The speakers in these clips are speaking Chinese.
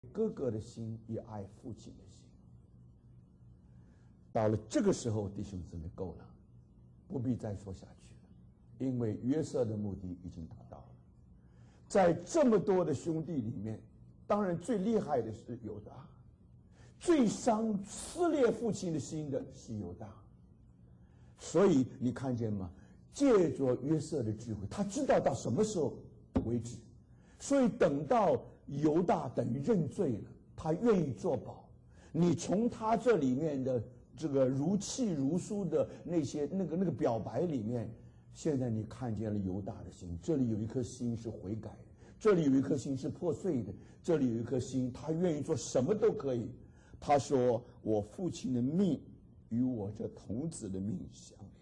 哥哥的心，也爱父亲的心。到了这个时候，弟兄姊妹，够了，不必再说下去了，因为约瑟的目的已经达到了。在这么多的兄弟里面，当然最厉害的是犹大，最撕裂父亲的心的是犹大。所以你看见吗？借着约瑟的智慧，他知道到什么时候为止，所以等到犹大等于认罪了，他愿意作保。你从他这里面的这个如泣如诉的那个表白里面，现在你看见了犹大的心，这里有一颗心是悔改的，这里有一颗心是破碎的，这里有一颗心他愿意做什么都可以。他说：“我父亲的命与我这童子的命相连。”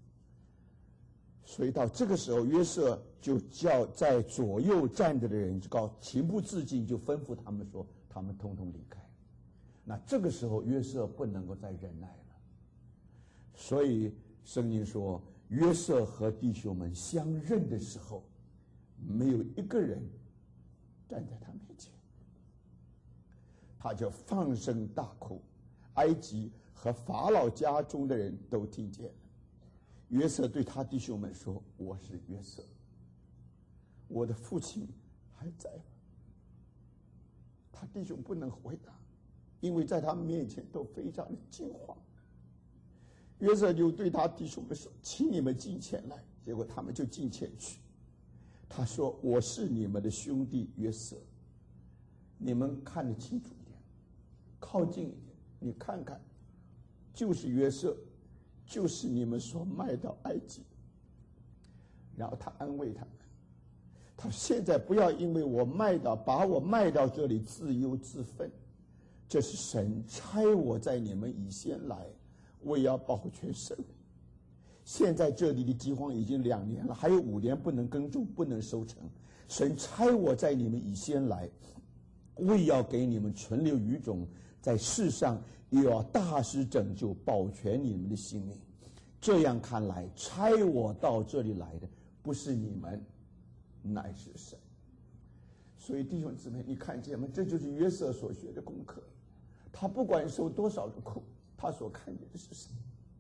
所以到这个时候，约瑟就叫在左右站着的人情不自禁就吩咐他们说：“他们通通离开。”那这个时候，约瑟不能够再忍耐了。所以圣经说，约瑟和弟兄们相认的时候，没有一个人站在他面前，他就放声大哭。埃及和法老家中的人都听见了。约瑟对他弟兄们说：“我是约瑟，我的父亲还在吗？”他弟兄不能回答，因为在他们面前都非常的惊慌。约瑟就对他弟兄们说：“请你们进前来。”结果他们就进前去。他说：“我是你们的兄弟约瑟，你们看得清楚一点，靠近一点，你看看，就是约瑟，就是你们所卖到埃及。”然后他安慰他们，他说：“现在不要因为把我卖到这里自忧自愤，这是神差我在你们以先来，为要保全生命。现在这里的饥荒已经2年了，还有5年不能耕种，不能收成。神差我在你们以先来，为要给你们存留余种，在世上又要大施拯救，保全你们的性命。这样看来，差我到这里来的不是你们，乃是神。”所以弟兄姊妹，你看见吗？这就是约瑟所学的功课。他不管受多少的苦，他所看见的是神。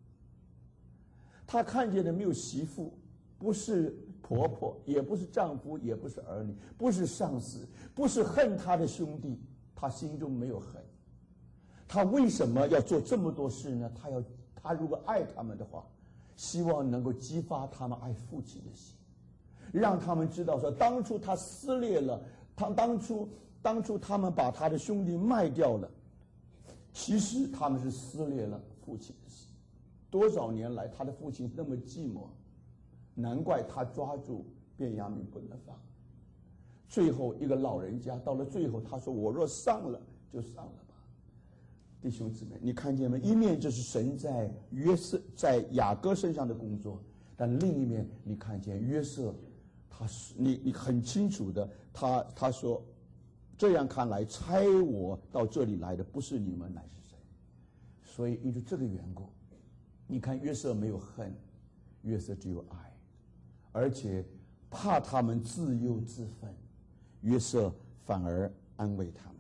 他看见的没有媳妇，不是婆婆，也不是丈夫，也不是儿女，不是上司，不是恨他的兄弟，他心中没有恨。他为什么要做这么多事呢？他如果爱他们的话，希望能够激发他们爱父亲的心，让他们知道说，当初他撕裂了，当初他们把他的兄弟卖掉了，其实他们是撕裂了父亲的心。多少年来，他的父亲那么寂寞，难怪他抓住便雅悯不能放。最后一个老人家到了最后，他说：“我若丧了，就丧了吧。”弟兄姊妹，你看见吗？一面就是神在雅各身上的工作，但另一面你看见约瑟，你很清楚的，他说：“这样看来，差我到这里来的不是你们，乃是神。”所以因为这个缘故，你看约瑟没有恨，约瑟只有爱，而且怕他们自忧自愤，约瑟反而安慰他们。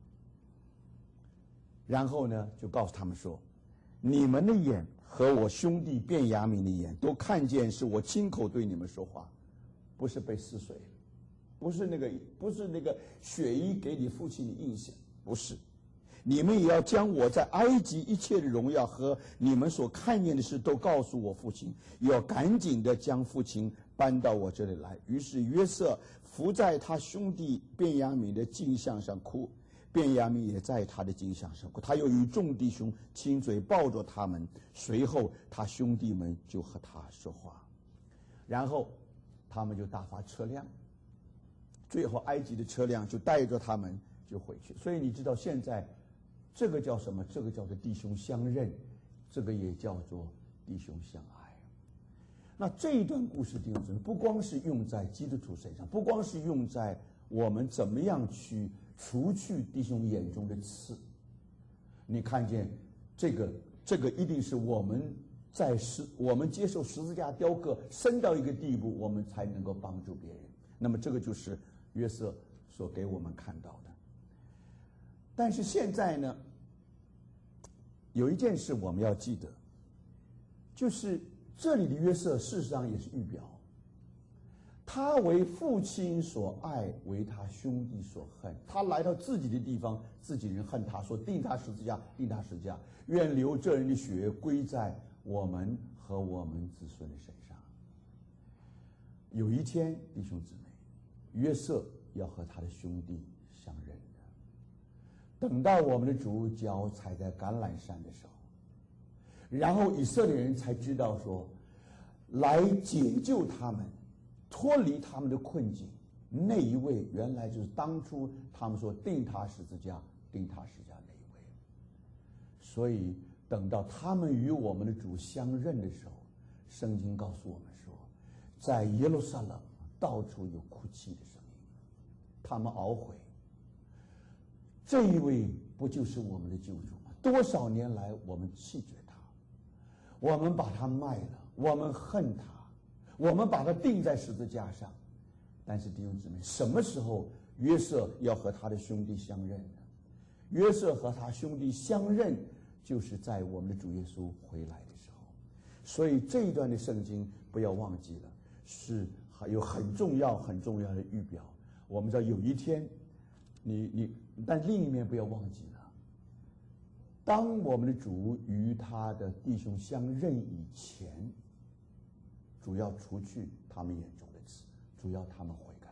然后呢，就告诉他们说：“你们的眼和我兄弟便雅悯的眼都看见是我亲口对你们说话，不是被撕碎了，不是那个血衣给你父亲的印象，不是。你们也要将我在埃及一切的荣耀和你们所看见的事都告诉我父亲，要赶紧的将父亲搬到我这里来。”于是约瑟伏在他兄弟便雅悯的颈项上哭，便雅悯也在他的颈项上哭。他又与众弟兄亲嘴抱着他们，随后他兄弟们就和他说话，然后他们就打发车辆，最后埃及的车辆就带着他们就回去。所以你知道现在这个叫什么？这个叫做弟兄相认，这个也叫做弟兄相爱。那这一段故事，弟兄姊妹，不光是用在基督徒身上，不光是用在我们怎么样去除去弟兄眼中的刺。你看见这个一定是我们接受十字架雕刻深到一个地步，我们才能够帮助别人。那么这个就是约瑟所给我们看到的。 但是现在呢，有一件事我们要记得，就是这里的约瑟事实上也是预表，他为父亲所爱，为他兄弟所恨。他来到自己的地方，自己人恨他，说定他十字架，定他十字架，愿流这人的血归在我们和我们子孙的身上。有一天，弟兄姊妹，约瑟要和他的兄弟相认的。等到我们的主脚踩在橄榄山的时候，然后以色列人才知道说，来解救他们，脱离他们的困境，那一位原来就是当初他们说定他十字架那一位。所以等到他们与我们的主相认的时候，圣经告诉我们说，在耶路撒冷到处有哭泣的声音，他们懊悔，这一位不就是我们的救主吗？多少年来我们弃绝他，我们把他卖了，我们恨他，我们把他钉在十字架上。但是弟兄姊妹，什么时候约瑟要和他的兄弟相认呢？约瑟和他兄弟相认，就是在我们的主耶稣回来的时候。所以这一段的圣经不要忘记了，是还有很重要的预表。我们知道有一天，但另一面不要忘记了，当我们的主与他的弟兄相认以前，主要除去他们眼中的刺，主要他们悔改。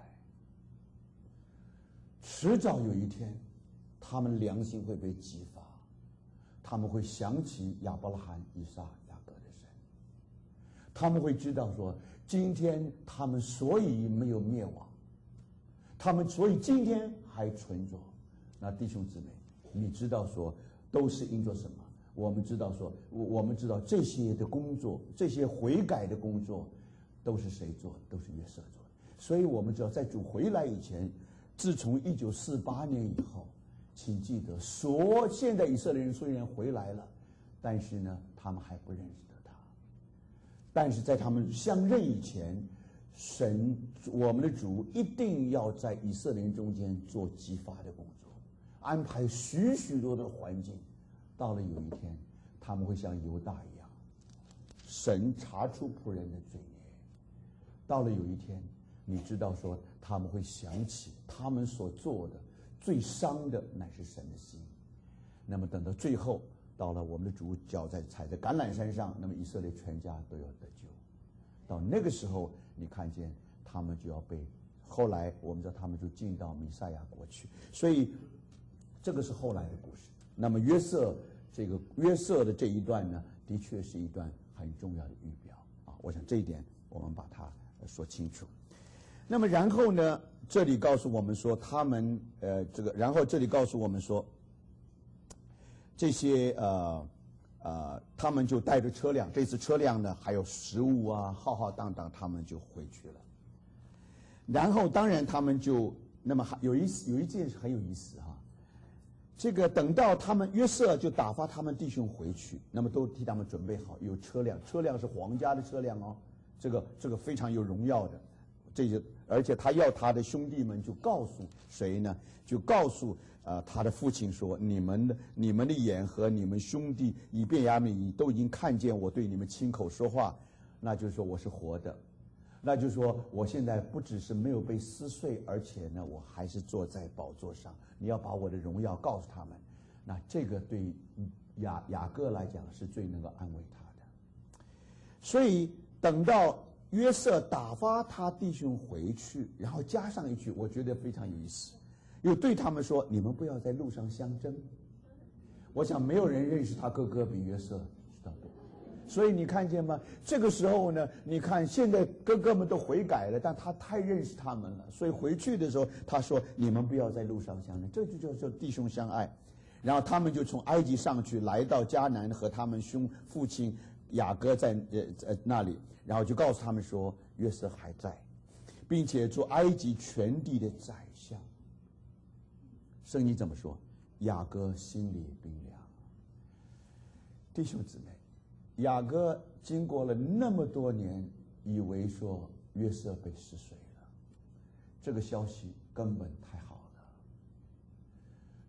迟早有一天，他们良心会被激发，他们会想起亚伯拉罕、以撒、雅各的神，他们会知道说，今天他们所以没有灭亡，他们所以今天还存着。那弟兄姊妹，你知道说都是因着什么？我们知道这些的工作，这些悔改的工作都是谁做的？都是约瑟做的。所以我们知道在主回来以前，自从1948年以后，请记得现在以色列人虽然回来了，但是呢他们还不认识得他。但是在他们相认以前，神我们的主一定要在以色列人中间做激发的工作，安排许许多的环境。到了有一天，他们会像犹大一样，神查出仆人的罪孽。到了有一天，你知道说他们会想起他们所做的最伤的乃是神的心。那么等到最后，到了我们的主脚踩在橄榄山上，那么以色列全家都要得救。到那个时候，你看见他们就要被，后来我们知道他们就进到弥赛亚国去。所以这个是后来的故事。那么约瑟的这一段呢，的确是一段很重要的预表啊。我想这一点我们把它说清楚。那么然后呢，这里告诉我们说他们然后这里告诉我们说，这些他们就带着车辆，这次车辆呢还有食物啊，浩浩荡荡，他们就回去了。然后当然他们就那么有一件事很有意思哈。这个等到他们约瑟就打发他们弟兄回去，那么都替他们准备好有车辆是皇家的车辆哦，这个非常有荣耀的，而且他要他的兄弟们就告诉谁呢？就告诉他的父亲说，你们的眼和你们兄弟以便雅悯都已经看见我对你们亲口说话，那就是说我是活的。那就是说，我现在不只是没有被撕碎，而且呢，我还是坐在宝座上。你要把我的荣耀告诉他们，那这个对雅各来讲是最能够安慰他的。所以等到约瑟打发他弟兄回去，然后加上一句，我觉得非常有意思，又对他们说：“你们不要在路上相争。”我想没有人认识他哥哥比约瑟知道多。所以你看见吗？这个时候呢，你看现在哥哥们都悔改了，但他太认识他们了，所以回去的时候他说：“你们不要在路上相争。”这就叫做弟兄相爱。然后他们就从埃及上去，来到迦南，和他们父亲雅各在那里，然后就告诉他们说，约瑟还在，并且做埃及全地的宰相。圣经怎么说？雅各心里冰凉。弟兄姊妹，雅各经过了那么多年，以为说约瑟被撕碎了，这个消息根本太好了。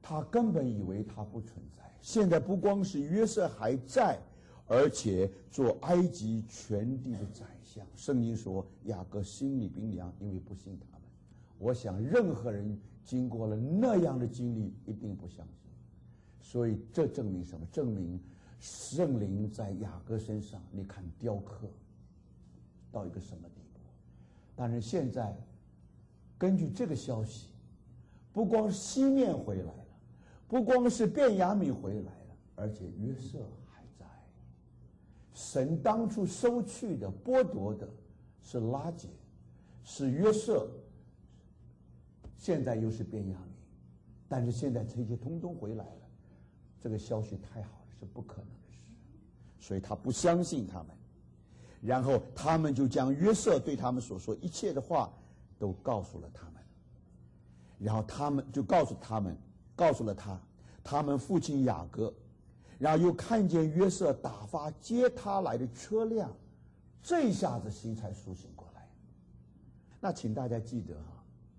他根本以为他不存在。现在不光是约瑟还在，而且做埃及全地的宰相。圣经说雅各心里冰凉，因为不信他们。我想任何人经过了那样的经历，一定不相信。所以这证明什么？证明圣灵在雅各身上，你看雕刻到一个什么地步？但是现在根据这个消息，不光西面回来了，不光是便雅悯回来了，而且约瑟还在。神当初收去的、剥夺的是拉结，是约瑟，现在又是便雅悯，但是现在这些通通回来了。这个消息太好了，是不可能的事，所以他不相信他们。然后他们就将约瑟对他们所说一切的话都告诉了他们，然后他们就告诉了他，他们父亲雅各，然后又看见约瑟打发接他来的车辆，这一下子心才苏醒过来。那请大家记得哈，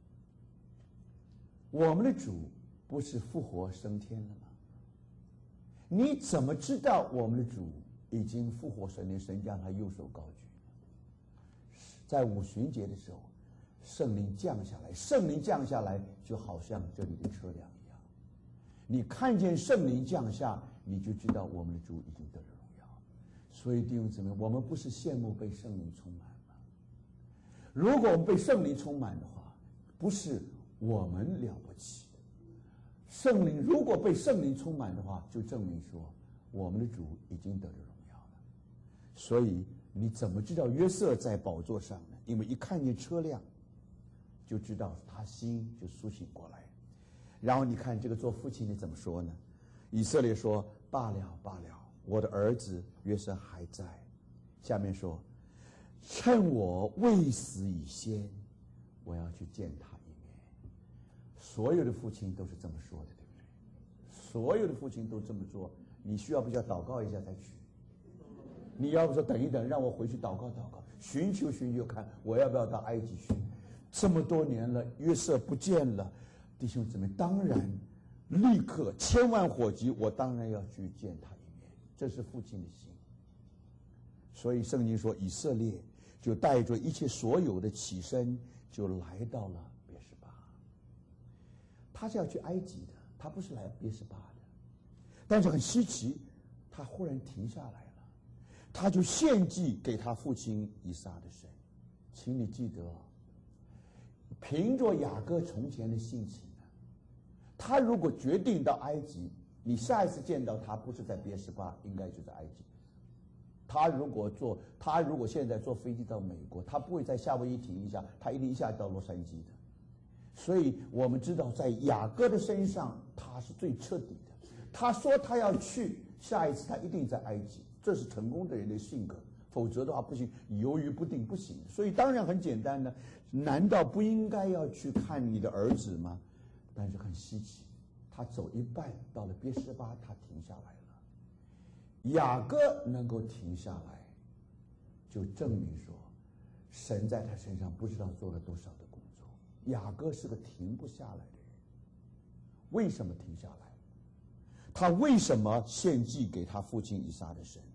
我们的主不是复活升天了吗？你怎么知道我们的主已经复活升天？神将他右手高举，在五旬节的时候，圣灵降下来，圣灵降下来就好像这里的车辆一样。你看见圣灵降下，你就知道我们的主已经得了荣耀。所以弟兄姊妹，我们不是羡慕被圣灵充满吗？如果我们被圣灵充满的话，不是我们了不起。圣灵如果被圣灵充满的话，就证明说我们的主已经得了荣耀了。所以你怎么知道约瑟在宝座上呢？因为一看见车辆，就知道他心就苏醒过来。然后你看这个做父亲的怎么说呢？以色列说：罢了罢了，我的儿子约瑟还在。下面说：趁我未死以先，我要去见他一面。所有的父亲都是这么说的，对不对？所有的父亲都这么做。你需要不需要祷告一下再去？你要不说等一等，让我回去祷告祷告，寻求看我要不要到埃及去。这么多年了，约瑟不见了，弟兄姊妹，当然立刻千万火急，我当然要去见他一面。这是父亲的心。所以圣经说，以色列就带着一切所有的起身，就来到了别是巴。他是要去埃及的，他不是来别是巴的。但是很稀奇，他忽然停下来了，他就献祭给他父亲以撒的神。请你记得，凭着雅各从前的性情呢，他如果决定到埃及，你下一次见到他不是在别是巴，应该就在埃及。他如果现在坐飞机到美国，他不会在夏威夷停一下，他一定一下到洛杉矶的。所以我们知道，在雅各的身上，他是最彻底的。他说他要去，下一次他一定在埃及，这是成功的人的性格，否则的话不行，犹豫不定不行。所以当然很简单呢，难道不应该要去看你的儿子吗？但是很稀奇，他走一半到了别是巴，他停下来了。雅各能够停下来，就证明说，神在他身上不知道做了多少的工作。雅各是个停不下来的人。为什么停下来？他为什么献祭给他父亲以撒的神？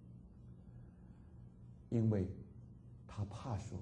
因为他怕说，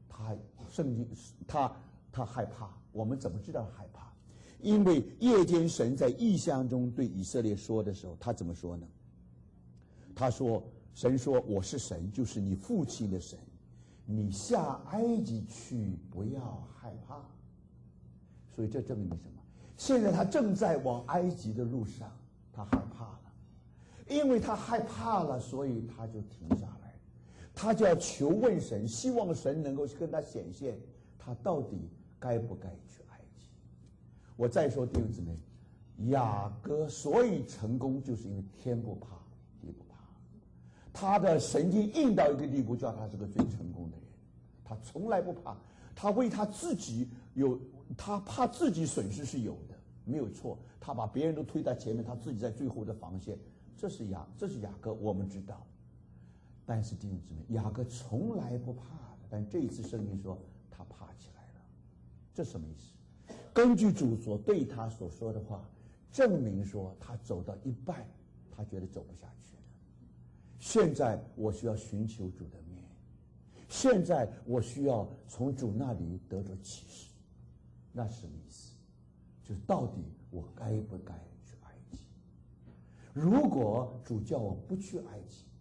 他害怕。我们怎么知道害怕？因为夜间神在异象中对以色列说的时候，他怎么说呢？他说：神说我是神，就是你父亲的神，你下埃及去，不要害怕。所以这证明什么？现在他正在往埃及的路上，他害怕了。因为他害怕了，所以他就停下来，他就要求问神，希望神能够跟他显现，他到底该不该去埃及。我再说弟兄姊妹，雅各所以成功，就是因为天不怕地不怕，他的神经硬到一个地步，叫他是个最成功的人。他从来不怕，他为他自己他怕自己损失是有的，没有错。他把别人都推在前面，他自己在最后的防线。这是雅各，我们知道。但是弟兄姊妹，雅各从来不怕的，但这一次圣经说他怕起来了。这什么意思？根据主所对他所说的话， 证明说他走到一半，他觉得走不下去了。现在我需要寻求主的面，现在我需要从主那里得着启示。那是什么意思？就是到底我该不该去埃及？如果主叫我不去埃及，